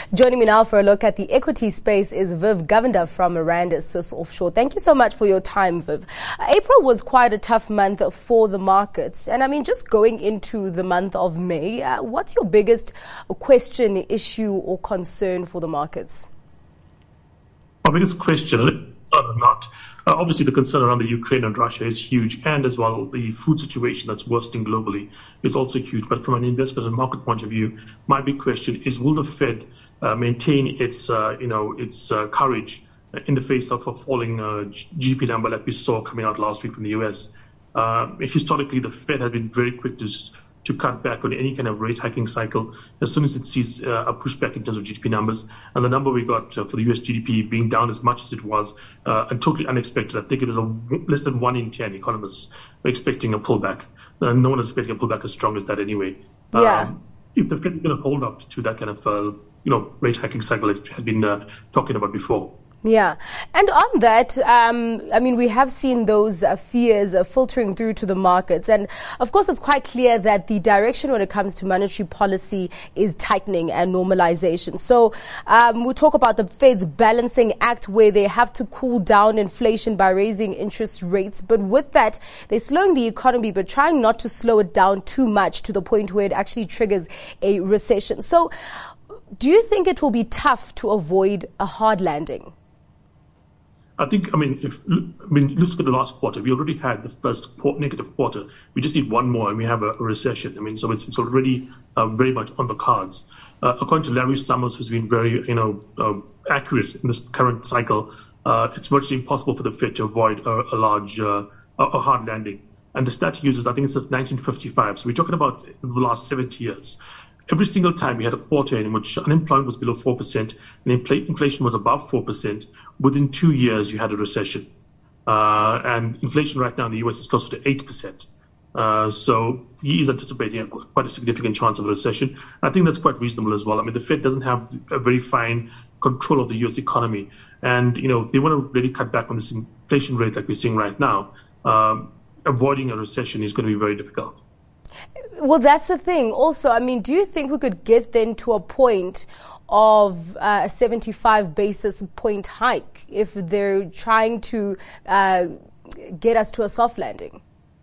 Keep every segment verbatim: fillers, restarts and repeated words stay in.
Joining me now for a look at the equity space is Viv Govender from Miranda Swiss Offshore. Thank you so much for your time, Viv. April was quite a tough month for the markets. And I mean, just going into the month of May, uh, what's your biggest question, issue or concern for the markets? Our biggest question, or not, uh, obviously the concern around the Ukraine and Russia is huge, and as well the food situation that's worsening globally is also huge. But from an investment and market point of view, my big question is: will the Fed uh, maintain its, uh, you know, its uh, courage in the face of a falling uh, G D P number like we saw coming out last week from the U S? Uh, historically, the Fed has been very quick to to cut back on any kind of rate hiking cycle as soon as it sees uh, a pushback in terms of G D P numbers. And the number we got uh, for the U S G D P being down as much as it was, uh, and totally unexpected. I think it was a, less than one in ten economists were expecting a pullback. Uh, no one is expecting a pullback as strong as that anyway. Yeah. Um, if the Fed is going to hold up to that kind of, uh, you know, rate hiking cycle it had been uh, talking about before. Yeah. And on that, um, I mean, we have seen those uh, fears uh, filtering through to the markets. And of course, it's quite clear that the direction when it comes to monetary policy is tightening and normalization. So um, we talk about the Fed's balancing act where they have to cool down inflation by raising interest rates. But with that, they're slowing the economy, but trying not to slow it down too much to the point where it actually triggers a recession. So do you think it will be tough to avoid a hard landing? I think, I mean, if I mean, let's look at the last quarter. We already had the first negative quarter. We just need one more, and we have a, a recession. I mean, so it's it's already uh, very much on the cards. Uh, according to Larry Summers, who's been very, you know, uh, accurate in this current cycle, uh, it's virtually impossible for the Fed to avoid a, a large, uh, a, a hard landing. And the stat he uses, I think it's since nineteen fifty-five. So we're talking about the last seventy years. Every single time we had a quarter in which unemployment was below four percent and infl- inflation was above four percent, within two years you had a recession. Uh, and inflation right now in the U S is closer to eight percent. Uh, so he is anticipating a, quite a significant chance of a recession. I think that's quite reasonable as well. I mean, the Fed doesn't have a very fine control of the U S economy. And, you know, if they want to really cut back on this inflation rate like we're seeing right now, um, avoiding a recession is going to be very difficult. Well, that's the thing. Also, I mean, do you think we could get then to a point of uh, a seventy-five basis point hike if they're trying to uh, get us to a soft landing?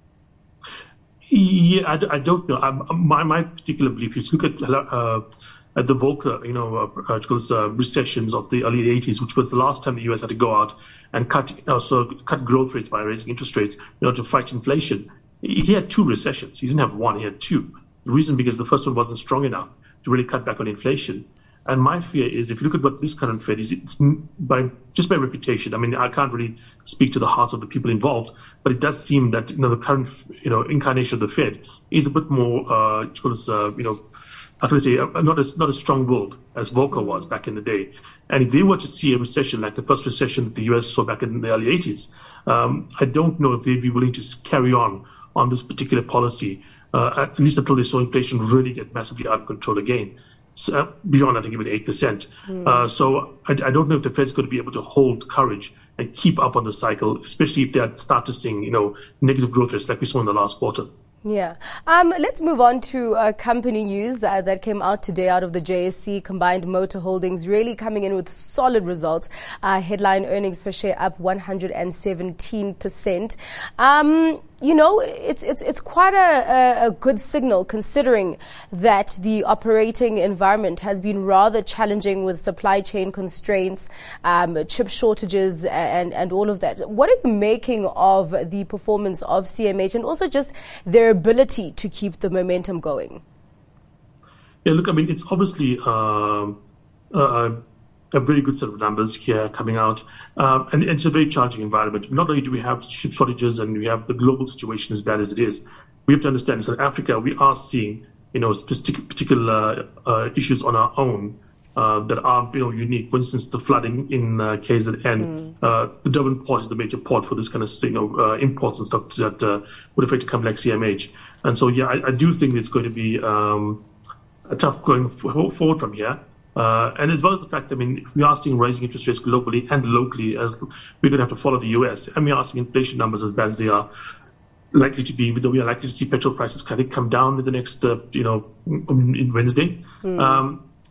Yeah, I, I don't know. Um, my, my particular belief is look at uh, at the Volcker, you know, uh, uh, recessions of the early eighties, which was the last time the U S had to go out and cut also cut growth rates by raising interest rates, you know, to fight inflation. He had two recessions. He didn't have one. He had two. The reason because the first one wasn't strong enough to really cut back on inflation. And my fear is if you look at what this current Fed is, it's by just by reputation. I mean, I can't really speak to the hearts of the people involved, but it does seem that, you know, the current, you know, incarnation of the Fed is a bit more, uh, uh you know, how can I say, not as not as strong-willed as Volcker was back in the day. And if they were to see a recession like the first recession that the U S saw back in the early eighties, um, I don't know if they'd be willing to carry on on this particular policy, uh, at least until they saw inflation really get massively out of control again. So, uh, beyond, I think, even eight percent. Mm. Uh, so I, I don't know if the Fed's going to be able to hold courage and keep up on the cycle, especially if they start to seeing, you know, negative growth rates like we saw in the last quarter. Yeah. Um, let's move on to uh, company news uh, that came out today out of the J S C. Combined Motor Holdings really coming in with solid results. Uh, headline earnings per share up one hundred seventeen percent. Um, you know, it's it's it's quite a, a, a good signal considering that the operating environment has been rather challenging with supply chain constraints, um, chip shortages, and and all of that. What are you making of the performance of C M H and also just their ability to keep the momentum going? Yeah, look, I mean, it's obviously uh, uh, a very good set of numbers here coming out, um, and it's a very challenging environment. Not only do we have chip shortages and we have the global situation as bad as it is, we have to understand in South Africa we are seeing, you know, specific, particular uh, issues on our own uh, that are, you know, unique. For instance, the flooding in uh, K Z N. Mm. Uh, the Durban port is the major port for this kind of, you know, uh, imports and stuff that uh, would affect a company like C M H. And so, yeah, I, I do think it's going to be um, a tough going forward from here. Uh, and as well as the fact, I mean, we are seeing rising interest rates globally and locally as we're going to have to follow the U S. And we are seeing inflation numbers as bad as they are likely to be, though we are likely to see petrol prices kind of come down in the next, uh, you know, in Wednesday. Mm. Um,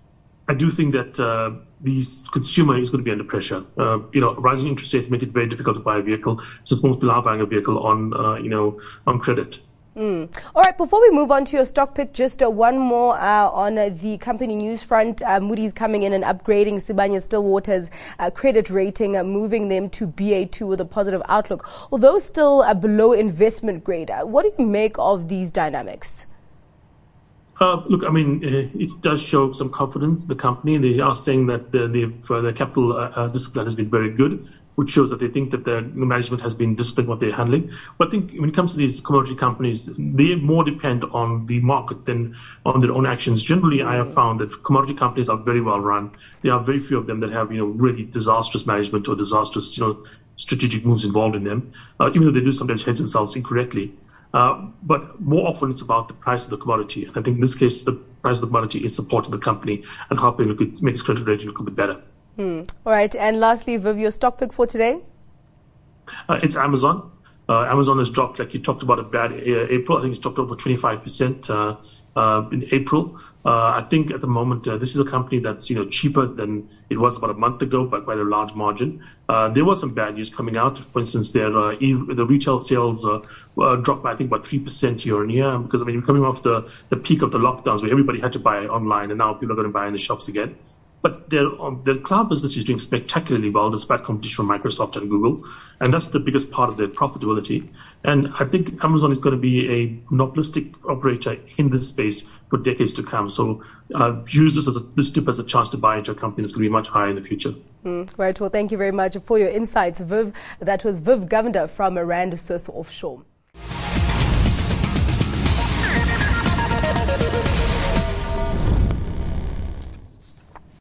I do think that uh, the consumer is going to be under pressure. Uh, you know, rising interest rates make it very difficult to buy a vehicle, since most people are buying a vehicle on, uh, you know, on credit. Mm. All right, before we move on to your stock pick, just uh, one more uh, on uh, the company news front. Uh, Moody's coming in and upgrading Sibanye-Stillwater's uh, credit rating, uh, moving them to B A two with a positive outlook, although still uh, below investment grade. Uh, what do you make of these dynamics? Uh, look, I mean, uh, it does show some confidence in the company. They are saying that the, the, uh, the capital uh, uh, discipline has been very good, which shows that they think that the management has been disciplined what they're handling. But I think when it comes to these commodity companies, they more depend on the market than on their own actions. Generally, I have found that commodity companies are very well run. There are very few of them that have, you know, really disastrous management or disastrous, you know, strategic moves involved in them, uh, even though they do sometimes hedge themselves incorrectly. Uh, but more often it's about the price of the commodity. And I think in this case, the price of the commodity is supporting the company and helping look at, make its credit rating look a bit better. Hmm. All right. And lastly, Viv, your stock pick for today? Uh, it's Amazon. Uh, Amazon has dropped, like you talked about, a bad uh, April. I think it's dropped over twenty-five percent uh, uh, in April. Uh, I think at the moment, uh, this is a company that's, you know, cheaper than it was about a month ago by quite a large margin. Uh, there was some bad news coming out. For instance, their uh, e- the retail sales uh, uh, dropped by, I think, about three percent year on year. Because, I mean, we're coming off the, the peak of the lockdowns where everybody had to buy online, and now people are going to buy in the shops again. But their, um, their cloud business is doing spectacularly well despite competition from Microsoft and Google. And that's the biggest part of their profitability. And I think Amazon is going to be a monopolistic operator in this space for decades to come. So uh, use this as a, this dip as a chance to buy into a company that's going to be much higher in the future. Mm, right. Well, thank you very much for your insights, Viv. That was Viv Govender from Rand Swiss Offshore.